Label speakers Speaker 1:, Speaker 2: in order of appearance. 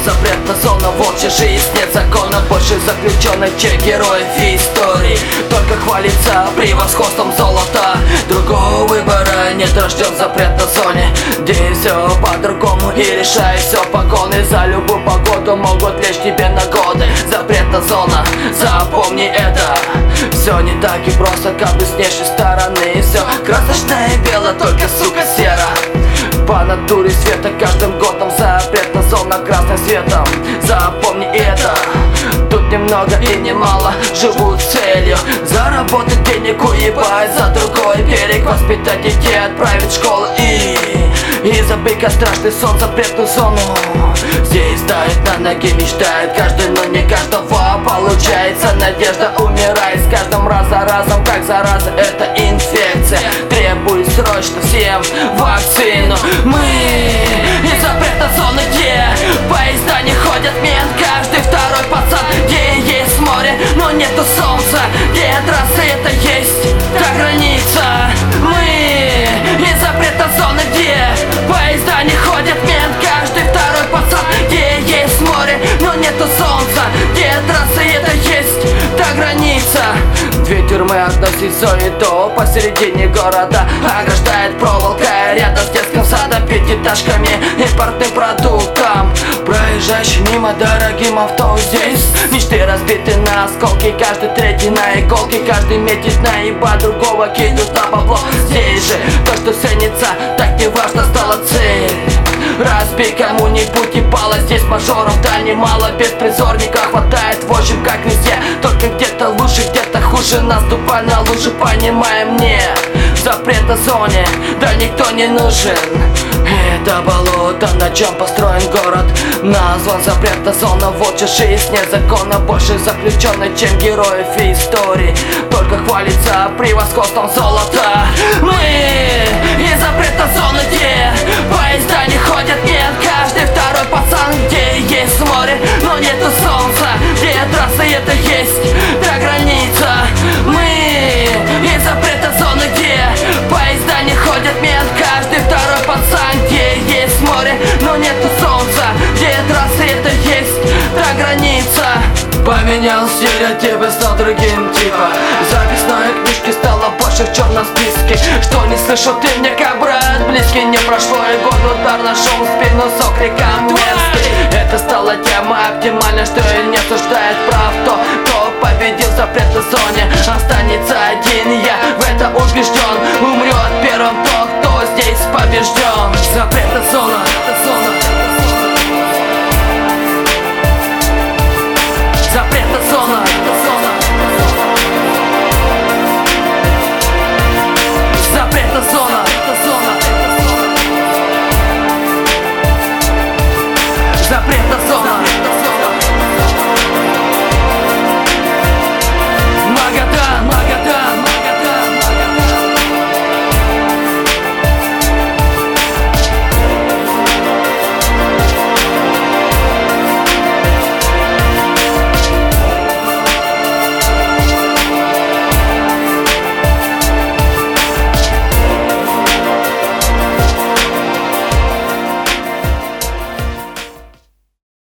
Speaker 1: запретная зона, волчья жизнь, нет закона. Больше заключенных, чем героев истории. Только хвалится превосходством золота. Другого выбора нет, рожден в запретной зоне, где все по-другому и решай все погоны. За любую погоду могут лечь тебе на годы. Запретная зона, запомни это. Все не так и просто, как бы с внешней стороны. Все красочное и бело, только, сука, серо. По натуре света каждым годом запретная зона красным светом. Запомни это. Тут немного и немало живут целью заработать денег, уебать за другой берег, воспитать детей, отправить в школу и забыть как страшный сон, запретную зону. Здесь стоит на ноги, мечтает каждый, но не каждого получается. Надежда умирает с каждым раз за разом, как зараза, это инфекция. Требует срочно всем вакцину. Мы из запретной зоны, где поезда не ходят, мент каждый второй пацан, где есть море, но нету солнца, где трассы это есть та граница. Мы из запретной зоны, где поезда не ходят, мент каждый второй пацан, где есть море, но нету солнца, где трассы это есть та граница. Две тюрьмы, одна СИЗО и то посередине города. Ограждает проволока рядом с детским садом, пятиэтажками, импортным продуктом. Проезжающий мимо дорогим авто, здесь мечты разбиты на осколки. Каждый третий на иголке, каждый метит наеба, другого кидают на бабло. Здесь же то, что ценится, так не важно, стала цель. Разбей кому-нибудь ебало, здесь мажоров да немало. Беспризорника хватает, в общем, как везде. Только где-то лучше, где-то хуже. Наступай на лужи, понимаем, мне в запретной зоне да никто не нужен. Это болото, на чем построен город, назван запретная зона. Волчья жизнь, нет закона, больше заключенный, чем героев истории. Только хвалится превосходством золота. Мы из запретной зоны, где поезда не ходят, нет каждый второй пацан, где есть море, но нету солнца, где трассы это есть та граница. Мы из запретной зоны, где поезда не ходят, нет каждый второй пацан, где есть море, но нету солнца, где трассы это есть та граница. Поменял стереотипы, стал другим типа. Записной книжки стало больше в черном списке. Что не слышал ты мне как брат близкий. Не прошло и год, удар нашел в спину с окриком мерзкий. Это стала тема оптимальна, что и не осуждает прав то, кто победил в запретной зоне. Останется один, я в это убежден. Умрет первым тот, кто здесь побежден. Запретная зона,